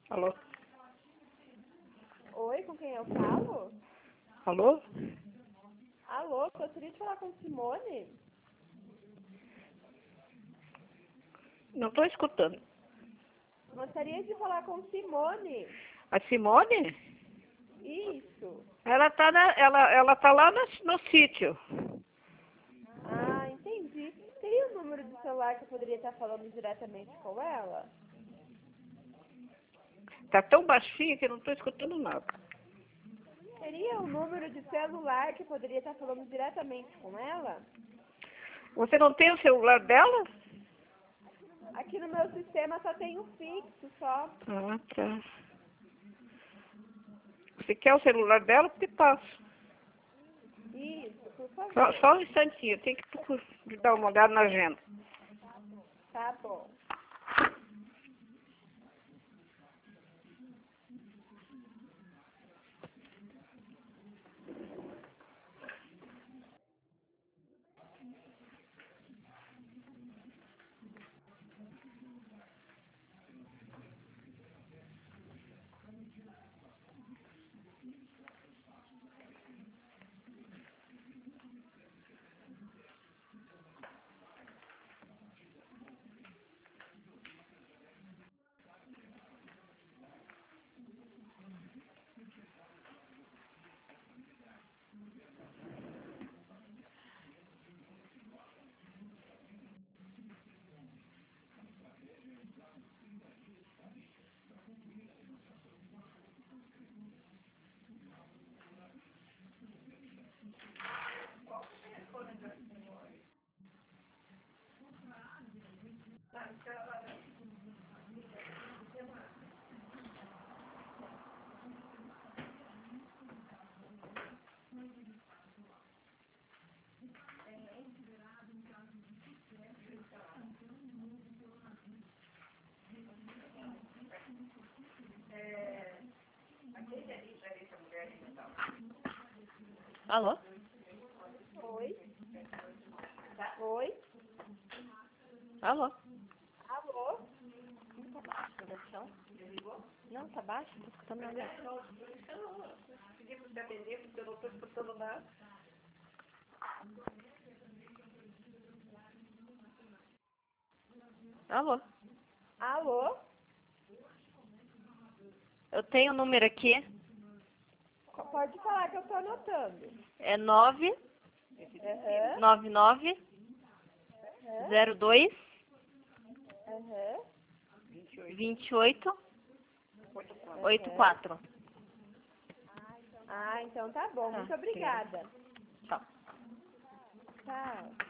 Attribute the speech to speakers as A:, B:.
A: Alô?
B: Oi, com quem eu falo?
A: Alô?
B: Alô, gostaria de falar com Simone?
A: Não estou escutando.
B: Gostaria de falar com Simone.
A: A Simone?
B: Isso.
A: Ela tá, ela tá lá no sítio.
B: Ah, entendi. Teria o número de celular que eu poderia estar falando diretamente com ela?
A: Tá tão baixinho que eu não estou escutando nada.
B: Teria o número de celular que eu poderia estar falando diretamente com ela?
A: Você não tem o celular dela?
B: Aqui no meu sistema só tem o fixo, só.
A: Ah, tá. Você quer o celular dela? Eu te passo.
B: Isso, por
A: Só,
B: favor.
A: só um instantinho, eu tenho que dar uma olhada na agenda.
B: Tá bom.
A: Alô?
B: Oi? Oi?
A: Alô?
B: Alô?
A: Não tá baixo a ligação? Não, tá baixo, não tô escutando nada. Pedi pra você atender, porque eu não tô escutando nada. Alô?
B: Alô?
A: Eu tenho o número aqui.
B: Pode falar que eu tô anotando.
A: É 9
B: Aham.
A: 99
B: Aham.
A: 02
B: Aham.
A: 28 84.
B: Ah, então tá bom.
A: Tá,
B: Muito obrigada.
A: Tchau.
B: Tchau.